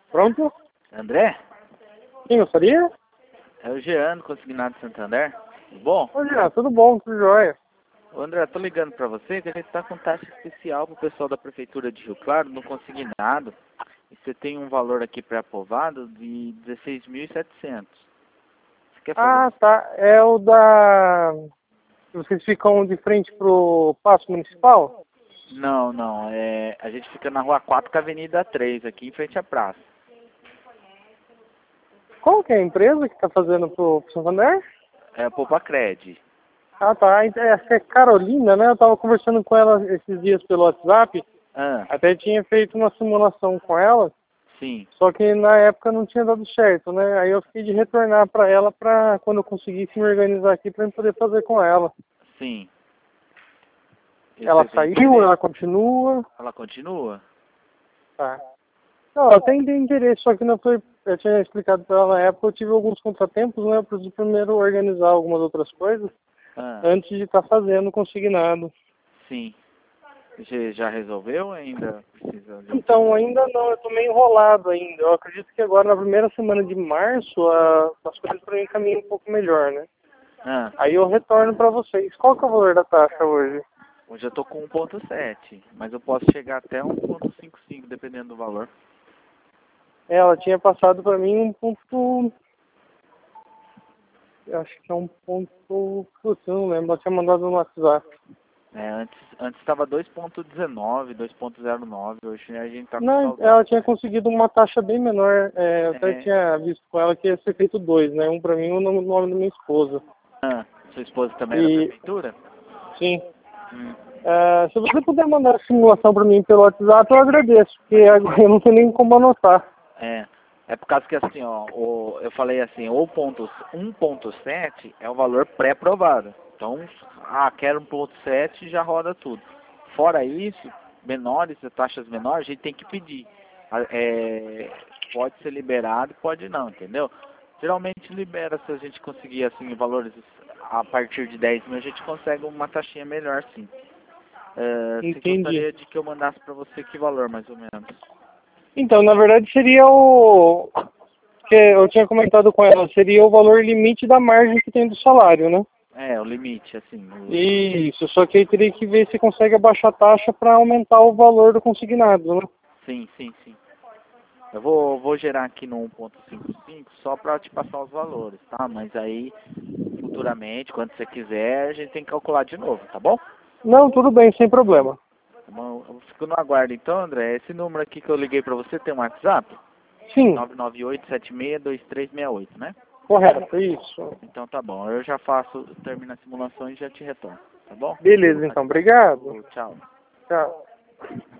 Pronto? André? Quem gostaria? É o Jean, do Consignado Santander. Tudo bom? Oi, Jean, tudo bom, tudo jóia. Ô André, tô ligando pra você que a gente tá com taxa especial pro pessoal da Prefeitura de Rio Claro no Consignado. E você tem um valor aqui pré-aprovado de 16.700. Você quer fazer? Ah, tá. É o da... Vocês ficam de frente pro Paço Municipal? Não, não. A gente fica na Rua 4 com a Avenida 3, aqui em frente à praça. Qual que é a empresa que tá fazendo pro Santander? É a Popacred. Ah, tá. Essa é Carolina, né? Eu tava conversando com ela esses dias pelo WhatsApp. Ah, Até tinha feito uma simulação com ela. sim, Só que na época não tinha dado certo, né? Aí eu fiquei de retornar para ela para quando eu conseguisse me organizar aqui para eu poder fazer com ela. sim. E Ela você tem saiu, interesse? ela continua. Ela continua? Tá. Não, ela tem interesse, só que não foi. Eu tinha explicado para ela na época, eu tive alguns contratempos, né? Eu preciso primeiro organizar algumas outras coisas Ah, antes de estar fazendo consignado. sim. Você já resolveu ou ainda precisa de um Então, tempo? ainda não, eu tô meio enrolado ainda. Eu acredito que agora, na primeira semana de março, as coisas para mim caminham um pouco melhor, né? Ah, Aí eu retorno para vocês. Qual que é o valor da taxa hoje? hoje eu tô com 1.7, mas eu posso chegar até 1.55, dependendo do valor. Ela tinha passado para mim um ponto... Eu acho que é um ponto... Putz, eu não lembro. Ela tinha mandado no WhatsApp. Antes estava 2.19, 2.09, hoje a gente tá com Não, saldo. ela tinha conseguido uma taxa bem menor. Eu até É, tinha visto com ela que ia ser feito dois, né? Um para mim e um no nome da minha esposa. sua esposa também é da E, prefeitura? sim. Hum. Se você puder mandar a simulação para mim pelo WhatsApp, eu agradeço. Porque agora eu não tenho nem como anotar. É por causa que assim, ó, eu falei assim, 1.7 é o valor pré-provado. Então, quero 1.7 já roda tudo. Fora isso, menores, taxas menores, a gente tem que pedir. Pode ser liberado, pode não, entendeu? Geralmente libera se a gente conseguir assim valores a partir de 10 mil, a gente consegue uma taxinha melhor sim. Você Entendi. gostaria de que eu mandasse para você que valor mais ou menos? Então, na verdade, seria o... que eu tinha comentado com ela, seria o valor limite da margem que tem do salário, né? O limite, assim. Isso, só que aí teria que ver se consegue abaixar a taxa para aumentar o valor do consignado, né? Sim, sim, sim. Eu vou gerar aqui no 1.55 só para te passar os valores, tá? Mas aí, futuramente, quando você quiser, a gente tem que calcular de novo, tá bom? Não, tudo bem, sem problema. Tá bom? Eu fico no aguardo então, André. Esse número aqui que eu liguei para você tem um WhatsApp? Sim, 998-762368, né? correto, isso. Então tá bom. Eu já termino a simulação e já te retorno, tá bom? Beleza, então, obrigado. Tchau. Tchau.